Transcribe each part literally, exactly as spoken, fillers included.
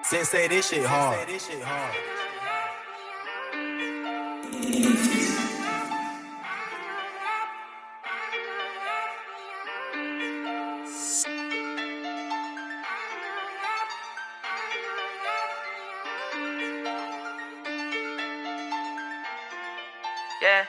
Sensei, this shit hard. Yeah.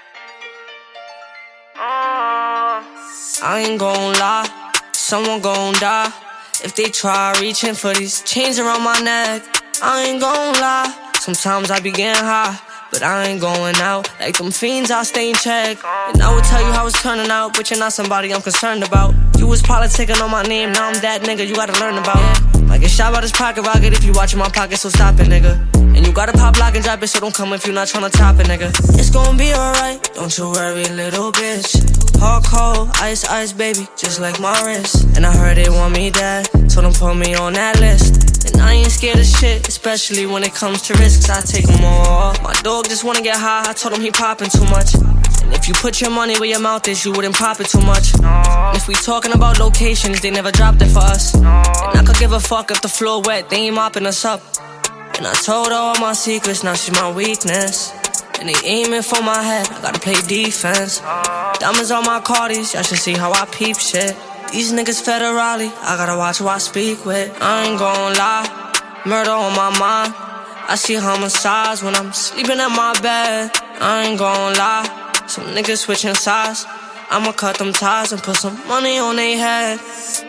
Uh, I ain't gon' lie, someone gon' die if they try reaching for these chains around my neck. I ain't gon' lie, sometimes I be getting high, but I ain't going out like them fiends, I stay in check. And I would tell you how it's turning out, but you're not somebody I'm concerned about. You was politicking on my name, now I'm that nigga you gotta learn about. Might get shot by this pocket rocket if you watchin' my pocket, so stop it, nigga. And you gotta pop, lock, and drop it, so don't come if you not tryna top it, nigga. It's gon' be alright, don't you worry, little bitch. Hard cold, ice, ice, baby, just like my wrist. And I heard they want me dead, so don't put me on that list. And I ain't scared of shit, especially when it comes to risks, I take them all. My dog just wanna get high, I told him he poppin' too much. And if you put your money where your mouth is, you wouldn't pop it too much. And if we talking about locations, they never dropped it for us. And I could give a fuck if the floor wet, they ain't mopping us up. And I told her all my secrets, now she's my weakness. And they aiming for my head, I gotta play defense. Diamonds on my Cardis, y'all should see how I peep shit. These niggas federally, I gotta watch who I speak with. I ain't gon' lie, murder on my mind. I see homicides when I'm sleeping in my bed. I ain't gon' lie, some niggas switching sides. I'ma cut them ties and put some money on they head.